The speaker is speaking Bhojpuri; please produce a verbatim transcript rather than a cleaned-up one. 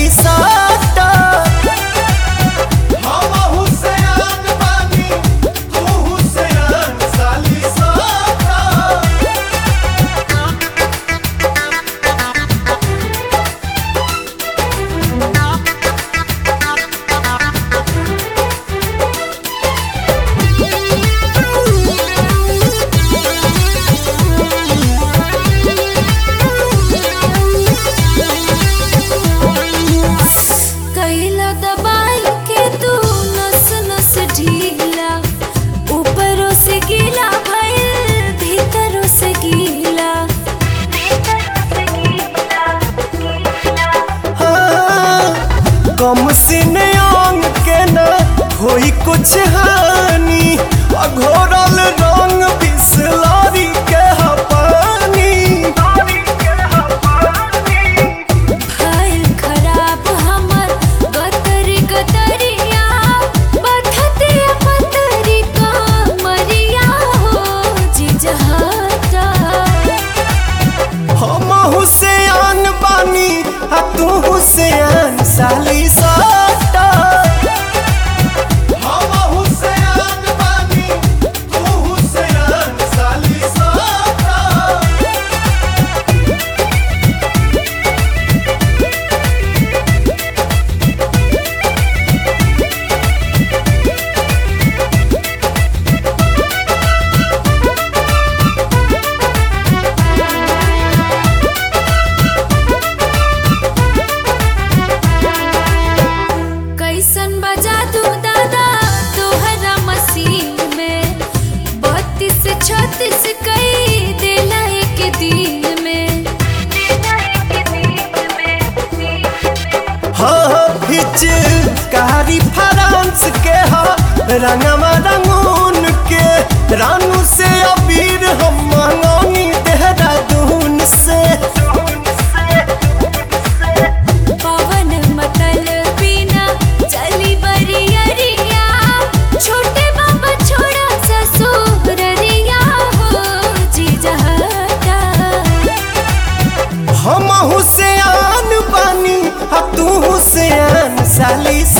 साली साटा। हम हुसैन बानी तू हुसैन साली साटा। कैला दबाई के तू नस नस ढीला, ऊपरों से गीला भइल भीतरों से गीला। हाँ, कम सीने अंग के न होई कुछ हानि, अघोरल रंग बिसलरी के हा पानी। भइल खराब हमर गतरी गतरिया, बथतिया पतरी कमरिया हो जिजहता। हम हुसैन बानी आ तू हुसैन साली साटा। हम हुसैन बानी तू हुसैन साली साटा। कैसन बजा दू दादा तोहरा मसीन में, बत्तीस छत्तीस कई देला एक दिन में। हाँ हिच कारी फ्रांस के हा रंगवा रंगून के, रानू से अबीर हम मंगौनी देहरादून से। पवन मतल बिना चली बरियरिया, छोटे बाबा छोड़ा ससुररिया हो जिजहता। हम हुसैन बानी आ तू हुसैन साली